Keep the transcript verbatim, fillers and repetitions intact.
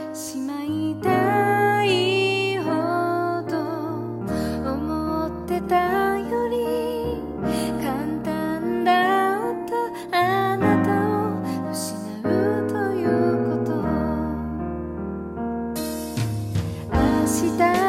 しまいたいほど思ってたより簡単だったあなたを失うということ。明日